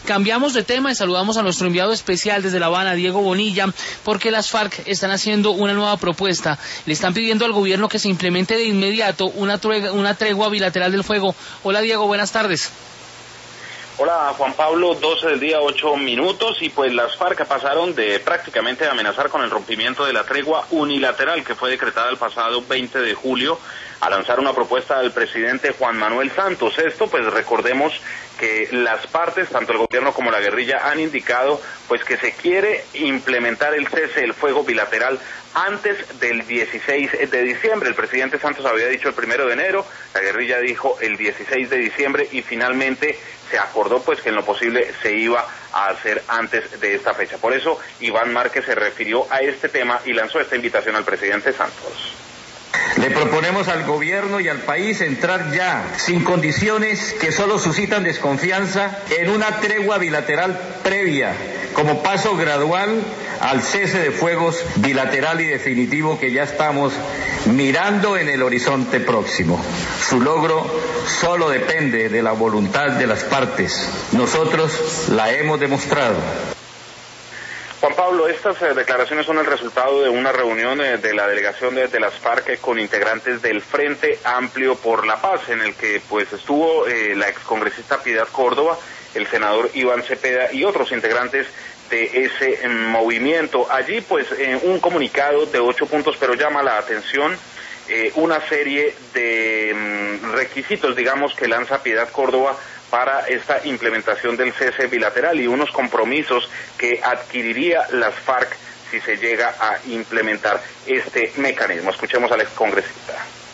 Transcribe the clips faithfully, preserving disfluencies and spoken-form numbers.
Cambiamos de tema y saludamos a nuestro enviado especial desde La Habana, Diego Bonilla, porque las FARC están haciendo una nueva propuesta. Le están pidiendo al gobierno que se implemente de inmediato una tregua, una tregua bilateral del fuego. Hola Diego, buenas tardes. Hola Juan Pablo, doce del día, ocho minutos, y pues las FARC pasaron de prácticamente amenazar con el rompimiento de la tregua unilateral que fue decretada el pasado veinte de julio a lanzar una propuesta del presidente Juan Manuel Santos. Esto, pues recordemos que las partes, tanto el gobierno como la guerrilla, han indicado pues que se quiere implementar el cese del fuego bilateral antes del dieciséis de diciembre. El presidente Santos había dicho el primero de enero, la guerrilla dijo el dieciséis de diciembre y finalmente se acordó pues que en lo posible se iba a hacer antes de esta fecha. Por eso Iván Márquez se refirió a este tema y lanzó esta invitación al presidente Santos. Le proponemos al gobierno y al país entrar ya, sin condiciones que solo suscitan desconfianza, en una tregua bilateral previa, como paso gradual al cese de fuegos bilateral y definitivo que ya estamos mirando en el horizonte próximo. Su logro solo depende de la voluntad de las partes. Nosotros la hemos demostrado. Juan Pablo, estas eh, declaraciones son el resultado de una reunión eh, de la delegación de, de las FARC con integrantes del Frente Amplio por la Paz, en el que pues estuvo eh, la excongresista Piedad Córdoba, el senador Iván Cepeda y otros integrantes de ese eh, movimiento. Allí pues eh, un comunicado de ocho puntos, pero llama la atención eh, una serie de mm, requisitos, digamos, que lanza Piedad Córdoba para esta implementación del cese bilateral y unos compromisos que adquiriría las FARC si se llega a implementar este mecanismo. Escuchemos al excongresista.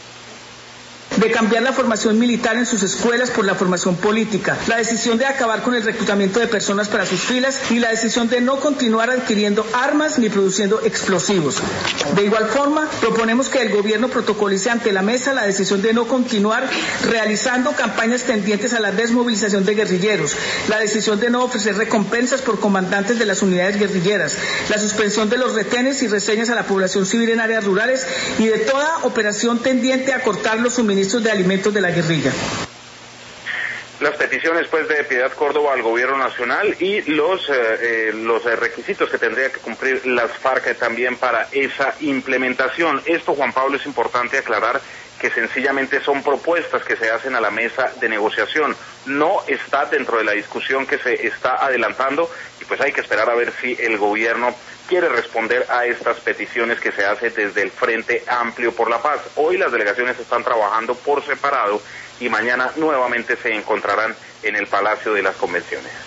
De cambiar la formación militar en sus escuelas por la formación política, la decisión de acabar con el reclutamiento de personas para sus filas y la decisión de no continuar adquiriendo armas ni produciendo explosivos. De igual forma, proponemos que el gobierno protocolice ante la mesa la decisión de no continuar realizando campañas tendientes a la desmovilización de guerrilleros, la decisión de no ofrecer recompensas por comandantes de las unidades guerrilleras, la suspensión de los retenes y reseñas a la población civil en áreas rurales y de toda operación tendiente a cortar los suministros de alimentos de la guerrilla. Las peticiones pues de Piedad Córdoba al gobierno nacional y los eh, eh, los eh, requisitos que tendría que cumplir las FARC también para esa implementación. Esto, Juan Pablo, es importante aclarar que sencillamente son propuestas que se hacen a la mesa de negociación, no está dentro de la discusión que se está adelantando y pues hay que esperar a ver si el gobierno quiere responder a estas peticiones que se hace desde el Frente Amplio por la Paz. Hoy las delegaciones están trabajando por separado y mañana nuevamente se encontrarán en el Palacio de las Convenciones.